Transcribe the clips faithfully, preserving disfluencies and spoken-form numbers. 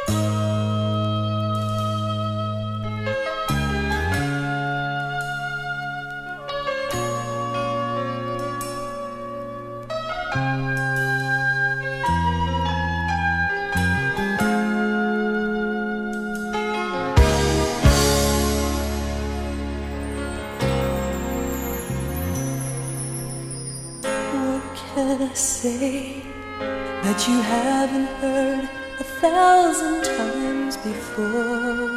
Can I say that you haven't heard a thousand times before?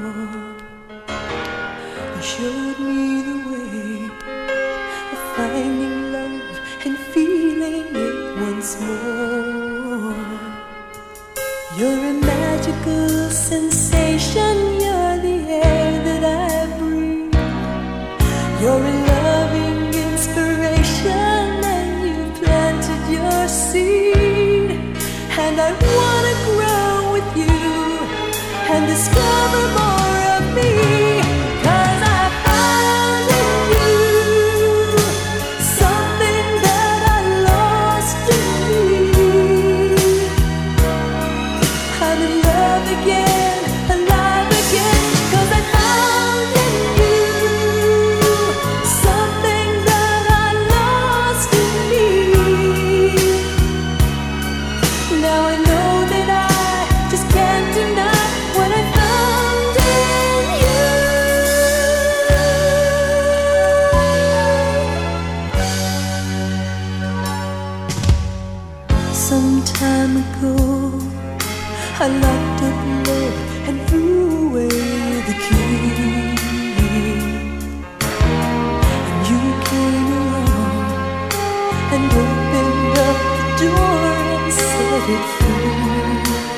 You showed me the way of finding love and feeling it once more. You're a magical sensation, you're the air that I breathe. You're a loving inspiration, your seed, and I wanna grow with you and discover more of me, 'cause I found in you something that I lost in me. I'm in love again, alive again, 'cause I found in you something that I lost in me. Now I know that I just can't deny what I found in you. Some time ago, I locked up love and threw away the key. And you came along and opened up the door and set it free.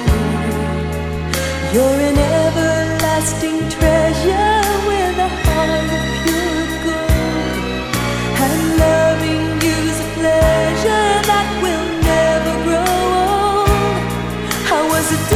You're an everlasting treasure with a heart of pure gold, and loving you's a pleasure that will never grow old. I was a